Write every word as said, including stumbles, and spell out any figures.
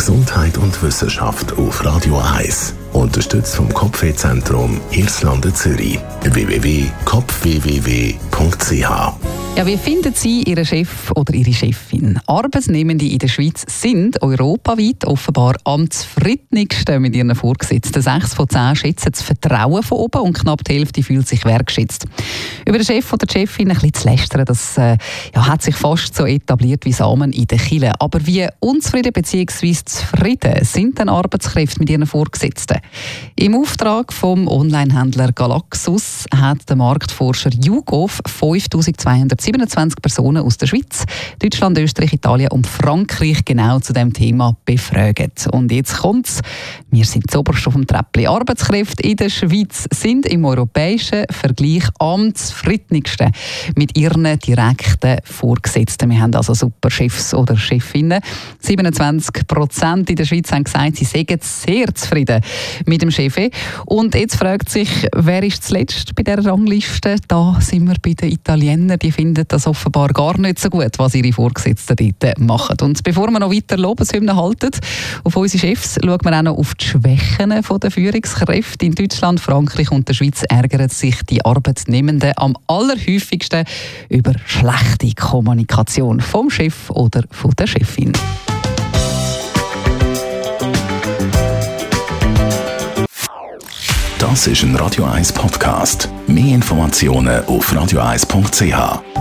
Gesundheit und Wissenschaft auf Radio eins. Unterstützt vom Kopfwehzentrum Irlande Zürich. w w w punkt kopf w w w punkt c h. Ja, wie finden Sie Ihren Chef oder Ihre Chefin? Arbeitnehmende in der Schweiz sind europaweit offenbar am zufriedensten mit ihren Vorgesetzten. Sechs von zehn schätzen das Vertrauen von oben und knapp die Hälfte fühlt sich wertgeschätzt. Über den Chef oder die Chefin ein bisschen zu lästern, das äh, ja, hat sich fast so etabliert wie Samen in der Kille. Aber wie unzufrieden bzw. zufrieden sind denn Arbeitskräfte mit ihren Vorgesetzten? Im Auftrag vom Onlinehändler Galaxus hat der Marktforscher YouGov fünftausendzweihundertsiebenundzwanzig Personen aus der Schweiz, Deutschland, Österreich, Italien und Frankreich genau zu diesem Thema befragt. Und jetzt kommt's. Wir sind zuoberst auf dem Treppli. Arbeitskräfte in der Schweiz sind im europäischen Vergleich am zufriedensten mit ihren direkten Vorgesetzten. Wir haben also super Chefs oder Chefinnen. siebenundzwanzig Prozent in der Schweiz haben gesagt, sie seien sehr zufrieden mit dem Chef. Und jetzt fragt sich, wer ist zuletzt bei dieser Rangliste? Da sind wir bei den Italienern. Die finden das offenbar gar nicht so gut, was ihre Vorgesetzten dort machen. Und bevor wir noch weiter Lobeshymnen halten auf unsere Chefs, schauen wir auch noch auf die Schwächen der Führungskräfte. In Deutschland, Frankreich und der Schweiz ärgern sich die Arbeitnehmenden am allerhäufigsten über schlechte Kommunikation vom Chef oder von der Chefin. Das ist ein Radio eins Podcast. Mehr Informationen auf radio eins punkt c h.